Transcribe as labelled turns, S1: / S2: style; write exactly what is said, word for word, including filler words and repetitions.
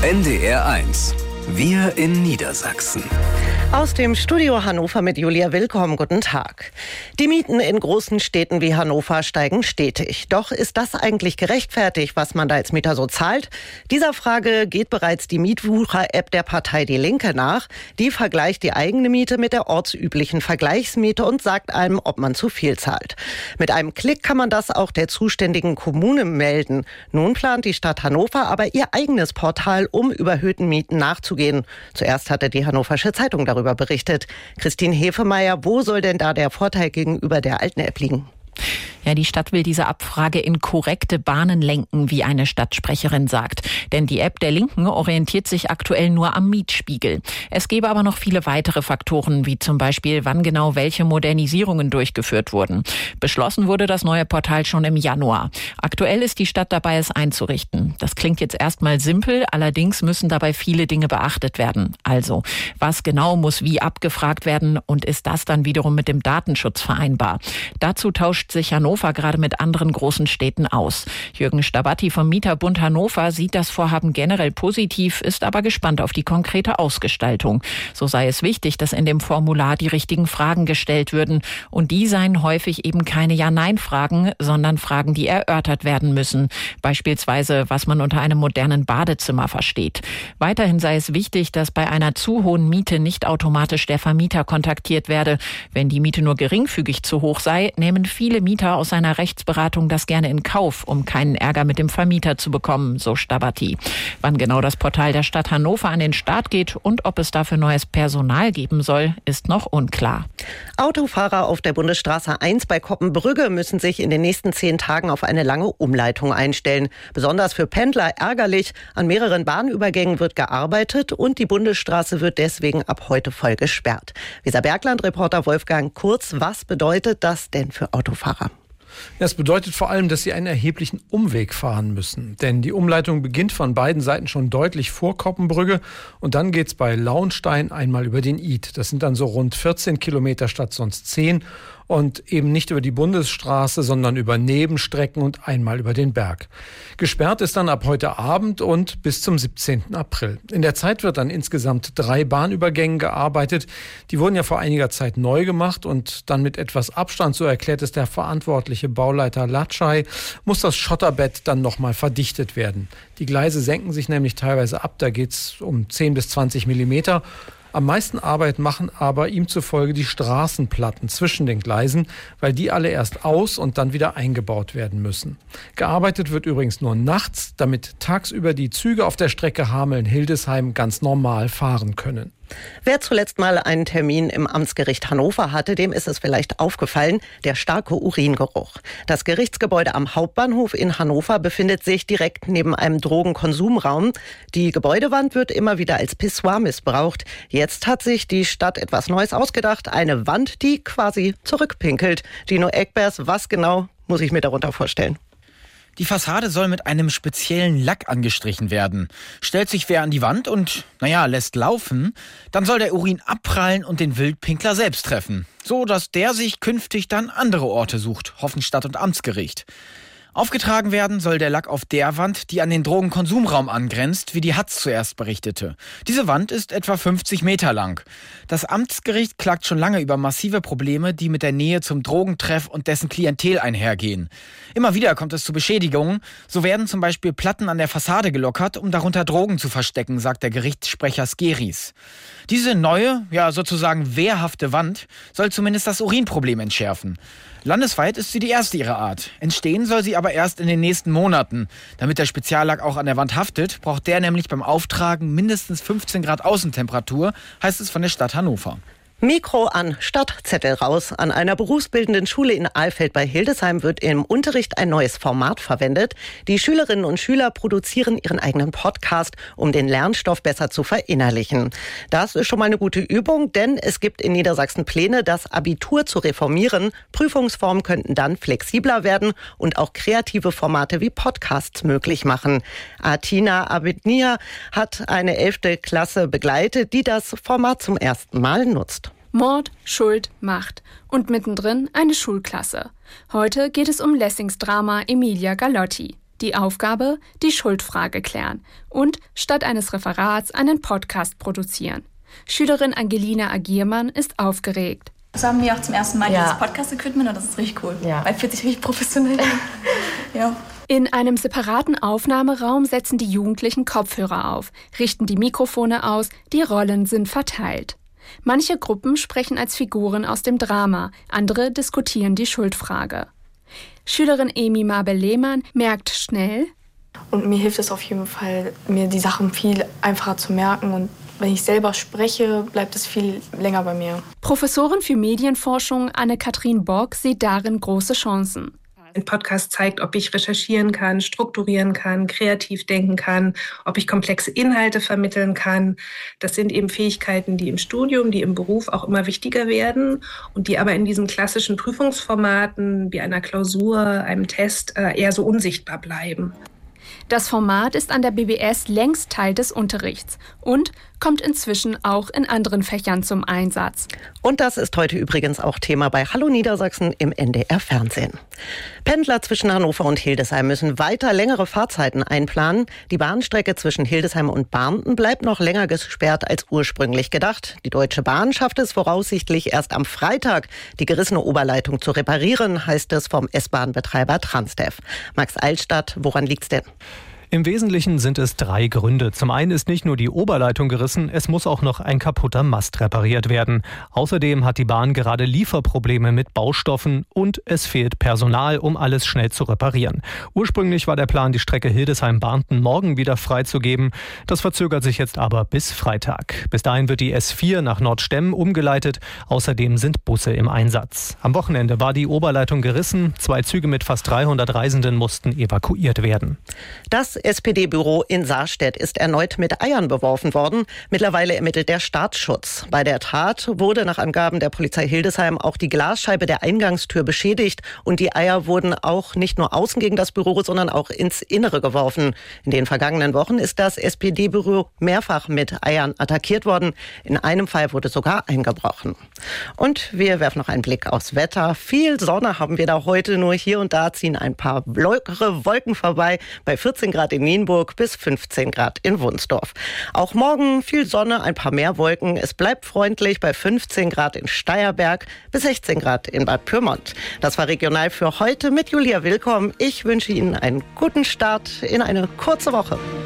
S1: N D R eins. Wir in Niedersachsen.
S2: Aus dem Studio Hannover mit Julia Willkommen. Guten Tag. Die Mieten in großen Städten wie Hannover steigen stetig. Doch ist das eigentlich gerechtfertigt, was man da als Mieter so zahlt? Dieser Frage geht bereits die Mietwucher-App der Partei Die Linke nach. Die vergleicht die eigene Miete mit der ortsüblichen Vergleichsmiete und sagt einem, ob man zu viel zahlt. Mit einem Klick kann man das auch der zuständigen Kommune melden. Nun plant die Stadt Hannover aber ihr eigenes Portal, um überhöhten Mieten nachzugehen. Zuerst hatte die Hannoversche Zeitung darüber berichtet. Christine Hefemeyer, wo soll denn da der Vorteil gegenüber der alten App liegen?
S3: Ja, die Stadt will diese Abfrage in korrekte Bahnen lenken, wie eine Stadtsprecherin sagt. Denn die App der Linken orientiert sich aktuell nur am Mietspiegel. Es gäbe aber noch viele weitere Faktoren, wie zum Beispiel, wann genau welche Modernisierungen durchgeführt wurden. Beschlossen wurde das neue Portal schon im Januar. Aktuell ist die Stadt dabei, es einzurichten. Das klingt jetzt erstmal simpel, allerdings müssen dabei viele Dinge beachtet werden. Also, was genau muss wie abgefragt werden und ist das dann wiederum mit dem Datenschutz vereinbar? Dazu tauscht sich Hannover gerade mit anderen großen Städten aus. Jürgen Stabatti vom Mieterbund Hannover sieht das Vorhaben generell positiv, ist aber gespannt auf die konkrete Ausgestaltung. So sei es wichtig, dass in dem Formular die richtigen Fragen gestellt würden. Und die seien häufig eben keine Ja-Nein-Fragen, sondern Fragen, die erörtert werden müssen. Beispielsweise, was man unter einem modernen Badezimmer versteht. Weiterhin sei es wichtig, dass bei einer zu hohen Miete nicht automatisch der Vermieter kontaktiert werde. Wenn die Miete nur geringfügig zu hoch sei, nehmen viele Mieter aus seiner Rechtsberatung das gerne in Kauf, um keinen Ärger mit dem Vermieter zu bekommen, so Stabatti. Wann genau das Portal der Stadt Hannover an den Start geht und ob es dafür neues Personal geben soll, ist noch unklar.
S2: Autofahrer auf der Bundesstraße eins bei Koppenbrügge müssen sich in den nächsten zehn Tagen auf eine lange Umleitung einstellen. Besonders für Pendler ärgerlich. An mehreren Bahnübergängen wird gearbeitet und die Bundesstraße wird deswegen ab heute voll gesperrt. Weserbergland-Reporter Wolfgang Kurz, was bedeutet das denn für Autofahrer?
S4: Das bedeutet vor allem, dass sie einen erheblichen Umweg fahren müssen. Denn die Umleitung beginnt von beiden Seiten schon deutlich vor Koppenbrügge und dann geht's bei Lauenstein einmal über den Id. Das sind dann so rund vierzehn Kilometer statt sonst zehn und eben nicht über die Bundesstraße, sondern über Nebenstrecken und einmal über den Berg. Gesperrt ist dann ab heute Abend und bis zum siebzehnten April. In der Zeit wird an insgesamt drei Bahnübergängen gearbeitet. Die wurden ja vor einiger Zeit neu gemacht und dann mit etwas Abstand, so erklärt es der verantwortliche Bauleiter Latschay, muss das Schotterbett dann nochmal verdichtet werden. Die Gleise senken sich nämlich teilweise ab, da geht's um zehn bis zwanzig Millimeter. Am meisten Arbeit machen aber ihm zufolge die Straßenplatten zwischen den Gleisen, weil die alle erst aus und dann wieder eingebaut werden müssen. Gearbeitet wird übrigens nur nachts, damit tagsüber die Züge auf der Strecke Hameln-Hildesheim ganz normal fahren können.
S2: Wer zuletzt mal einen Termin im Amtsgericht Hannover hatte, dem ist es vielleicht aufgefallen, der starke Uringeruch. Das Gerichtsgebäude am Hauptbahnhof in Hannover befindet sich direkt neben einem Drogenkonsumraum. Die Gebäudewand wird immer wieder als Pissoir missbraucht. Jetzt hat sich die Stadt etwas Neues ausgedacht, eine Wand, die quasi zurückpinkelt. Dino Eckbers, was genau muss ich mir darunter vorstellen?
S5: Die Fassade soll mit einem speziellen Lack angestrichen werden. Stellt sich wer an die Wand und, naja, lässt laufen, dann soll der Urin abprallen und den Wildpinkler selbst treffen. So, dass der sich künftig dann andere Orte sucht, hoffen Stadt- und Amtsgericht. Aufgetragen werden soll der Lack auf der Wand, die an den Drogenkonsumraum angrenzt, wie die Hatz zuerst berichtete. Diese Wand ist etwa fünfzig Meter lang. Das Amtsgericht klagt schon lange über massive Probleme, die mit der Nähe zum Drogentreff und dessen Klientel einhergehen. Immer wieder kommt es zu Beschädigungen. So werden zum Beispiel Platten an der Fassade gelockert, um darunter Drogen zu verstecken, sagt der Gerichtssprecher Skeris. Diese neue, ja sozusagen wehrhafte Wand soll zumindest das Urinproblem entschärfen. Landesweit ist sie die erste ihrer Art. Entstehen soll sie aber erst in den nächsten Monaten. Damit der Speziallack auch an der Wand haftet, braucht der nämlich beim Auftragen mindestens fünfzehn Grad Außentemperatur, heißt es von der Stadt Hannover.
S2: Mikro an, Stadtzettel raus. An einer berufsbildenden Schule in Alfeld bei Hildesheim wird im Unterricht ein neues Format verwendet. Die Schülerinnen und Schüler produzieren ihren eigenen Podcast, um den Lernstoff besser zu verinnerlichen. Das ist schon mal eine gute Übung, denn es gibt in Niedersachsen Pläne, das Abitur zu reformieren. Prüfungsformen könnten dann flexibler werden und auch kreative Formate wie Podcasts möglich machen. Atina Abednia hat eine elfte Klasse begleitet, die das Format zum ersten Mal nutzt.
S6: Mord, Schuld, Macht und mittendrin eine Schulklasse. Heute geht es um Lessings Drama Emilia Galotti. Die Aufgabe, die Schuldfrage klären und statt eines Referats einen Podcast produzieren. Schülerin Angelina Agiermann ist aufgeregt.
S7: Das haben wir auch zum ersten Mal,
S8: ja.
S7: dieses Podcast-Equipment, und das ist richtig cool.
S8: Ja.
S7: Weil es fühlt sich richtig professionell an. Ja.
S6: In einem separaten Aufnahmeraum setzen die Jugendlichen Kopfhörer auf, richten die Mikrofone aus, die Rollen sind verteilt. Manche Gruppen sprechen als Figuren aus dem Drama, andere diskutieren die Schuldfrage. Schülerin Emi Mabel-Lehmann merkt schnell:
S9: Und mir hilft es auf jeden Fall, mir die Sachen viel einfacher zu merken. Und wenn ich selber spreche, bleibt es viel länger bei mir.
S6: Professorin für Medienforschung Anne-Kathrin Bock sieht darin große Chancen.
S10: Ein Podcast zeigt, ob ich recherchieren kann, strukturieren kann, kreativ denken kann, ob ich komplexe Inhalte vermitteln kann. Das sind eben Fähigkeiten, die im Studium, die im Beruf auch immer wichtiger werden und die aber in diesen klassischen Prüfungsformaten wie einer Klausur, einem Test eher so unsichtbar bleiben.
S6: Das Format ist an der B B S längst Teil des Unterrichts und kommt inzwischen auch in anderen Fächern zum Einsatz.
S2: Und das ist heute übrigens auch Thema bei Hallo Niedersachsen im N D R Fernsehen. Pendler zwischen Hannover und Hildesheim müssen weiter längere Fahrzeiten einplanen. Die Bahnstrecke zwischen Hildesheim und Barnten bleibt noch länger gesperrt als ursprünglich gedacht. Die Deutsche Bahn schafft es voraussichtlich erst am Freitag, die gerissene Oberleitung zu reparieren, heißt es vom S-Bahn-Betreiber Transdev. Max Eilstadt, woran liegt's denn?
S11: Im Wesentlichen sind es drei Gründe. Zum einen ist nicht nur die Oberleitung gerissen, es muss auch noch ein kaputter Mast repariert werden. Außerdem hat die Bahn gerade Lieferprobleme mit Baustoffen und es fehlt Personal, um alles schnell zu reparieren. Ursprünglich war der Plan, die Strecke Hildesheim-Barnten morgen wieder freizugeben. Das verzögert sich jetzt aber bis Freitag. Bis dahin wird die S vier nach Nordstemmen umgeleitet. Außerdem sind Busse im Einsatz. Am Wochenende war die Oberleitung gerissen. Zwei Züge mit fast dreihundert Reisenden mussten evakuiert werden.
S2: Das S P D-Büro in Saarstedt ist erneut mit Eiern beworfen worden. Mittlerweile ermittelt der Staatsschutz. Bei der Tat wurde nach Angaben der Polizei Hildesheim auch die Glasscheibe der Eingangstür beschädigt. Und die Eier wurden auch nicht nur außen gegen das Büro, sondern auch ins Innere geworfen. In den vergangenen Wochen ist das S P D-Büro mehrfach mit Eiern attackiert worden. In einem Fall wurde sogar eingebrochen. Und wir werfen noch einen Blick aufs Wetter. Viel Sonne haben wir da heute, nur hier und da ziehen ein paar lockere Wolken vorbei. Bei vierzehn Grad in Nienburg bis fünfzehn Grad in Wunsdorf. Auch morgen viel Sonne, ein paar mehr Wolken. Es bleibt freundlich bei fünfzehn Grad in Steierberg bis sechzehn Grad in Bad Pyrmont. Das war regional für heute mit Julia Willkomm. Ich wünsche Ihnen einen guten Start in eine kurze Woche.